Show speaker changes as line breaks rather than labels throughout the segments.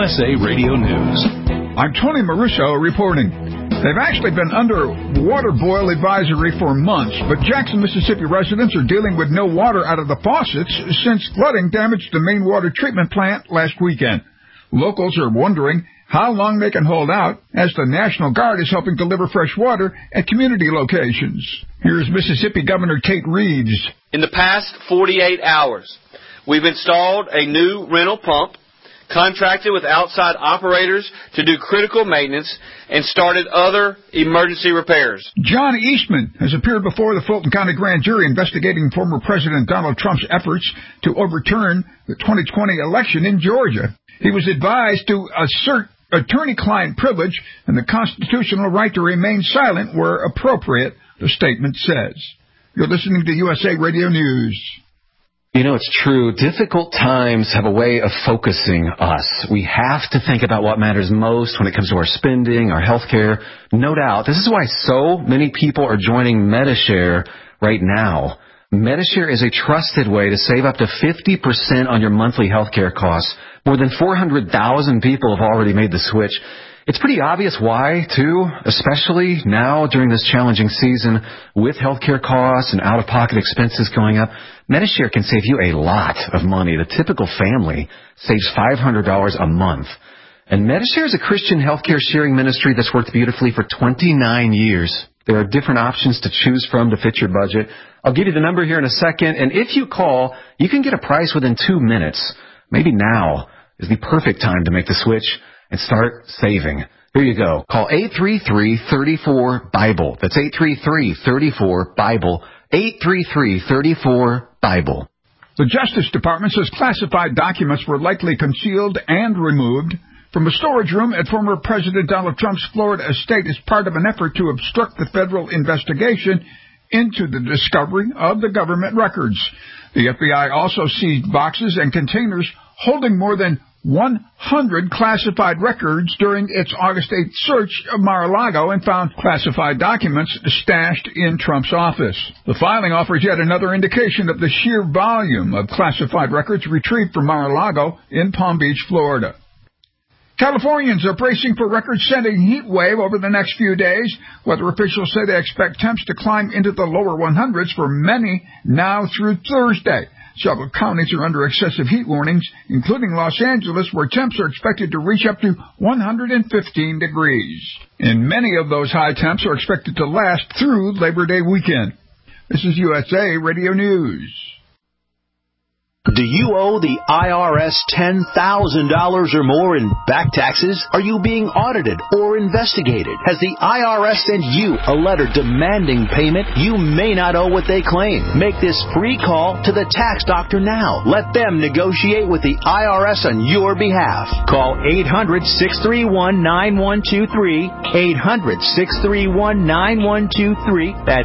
USA Radio News.
I'm Tony Maruso reporting. They've actually been under water boil advisory for months, but Jackson, Mississippi residents are dealing with no water out of the faucets since flooding damaged the main water treatment plant last weekend. Locals are wondering how long they can hold out as the National Guard is helping deliver fresh water at community locations. Here's Mississippi Governor Tate Reeves.
In the past 48 hours, we've installed a new rental pump, contracted with outside operators to do critical maintenance, and started other emergency repairs.
John Eastman has appeared before the Fulton County Grand Jury investigating former President Donald Trump's efforts to overturn the 2020 election in Georgia. He was advised to assert attorney-client privilege and the constitutional right to remain silent where appropriate, the statement says. You're listening to USA Radio News.
You know, it's true. Difficult times have a way of focusing us. We have to think about what matters most when it comes to our spending, our health care. No doubt. This is why so many people are joining Medi-Share right now. Medi-Share is a trusted way to save up to 50% on your monthly health care costs. More than 400,000 people have already made the switch. It's pretty obvious why, too, especially now during this challenging season with healthcare costs and out-of-pocket expenses going up. Medi-Share can save you a lot of money. The typical family saves $500 a month. And Medi-Share is a Christian healthcare sharing ministry that's worked beautifully for 29 years. There are different options to choose from to fit your budget. I'll give you the number here in a second, and if you call, you can get a price within 2 minutes. Maybe now is the perfect time to make the switch and start saving. Here you go. Call 833-34-BIBLE. That's 833-34-BIBLE. 833-34-BIBLE.
The Justice Department says classified documents were likely concealed and removed from a storage room at former President Donald Trump's Florida estate as part of an effort to obstruct the federal investigation into the discovery of the government records. The FBI also seized boxes and containers holding more than 100 classified records during its August 8th search of Mar-a-Lago and found classified documents stashed in Trump's office. The filing offers yet another indication of the sheer volume of classified records retrieved from Mar-a-Lago in Palm Beach, Florida. Californians are bracing for record-setting heat wave over the next few days. Weather officials say they expect temps to climb into the lower 100s for many now through Thursday. Several counties are under excessive heat warnings, including Los Angeles, where temps are expected to reach up to 115 degrees. And many of those high temps are expected to last through Labor Day weekend. This is USA Radio News.
Do you owe the IRS $10,000 or more in back taxes? Are you being audited or investigated? Has the IRS sent you a letter demanding payment? You may not owe what they claim. Make this free call to the tax doctor now. Let them negotiate with the IRS on your behalf. Call 800-631-9123. 800-631-9123. That's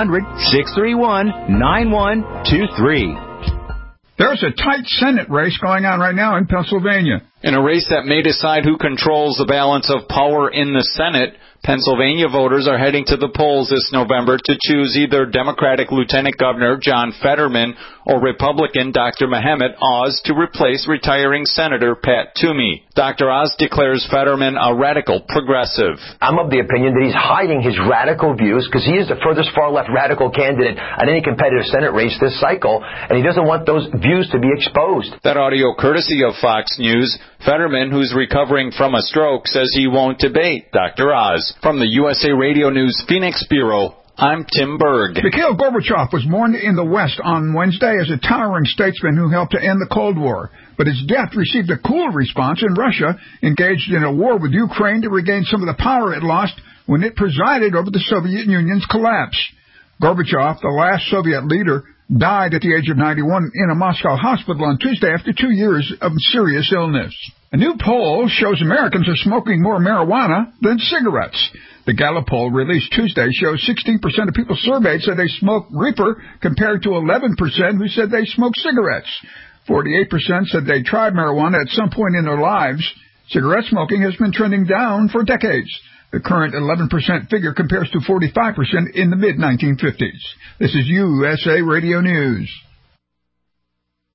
800-631-9123.
There's a tight Senate race going on right now in Pennsylvania.
In a race that may decide who controls the balance of power in the Senate, Pennsylvania voters are heading to the polls this November to choose either Democratic Lieutenant Governor John Fetterman or Republican Dr. Mehmet Oz to replace retiring Senator Pat Toomey. Dr. Oz declares Fetterman a radical progressive.
I'm of the opinion that he's hiding his radical views because he is the furthest far-left radical candidate at any competitive Senate race this cycle, and he doesn't want those views to be exposed.
That audio courtesy of Fox News. Fetterman, who's recovering from a stroke, says he won't debate Dr. Oz. From the USA Radio News Phoenix Bureau, I'm Tim Berg.
Mikhail Gorbachev was mourned in the West on Wednesday as a towering statesman who helped to end the Cold War. But his death received a cool response in Russia, engaged in a war with Ukraine to regain some of the power it lost when it presided over the Soviet Union's collapse. Gorbachev, the last Soviet leader, died at the age of 91 in a Moscow hospital on Tuesday after 2 years of serious illness. A new poll shows Americans are smoking more marijuana than cigarettes. The Gallup poll released Tuesday shows 16% of people surveyed said they smoke reefer compared to 11% who said they smoke cigarettes. 48% said they tried marijuana at some point in their lives. Cigarette smoking has been trending down for decades. The current 11% figure compares to 45% in the mid-1950s. This is USA Radio News.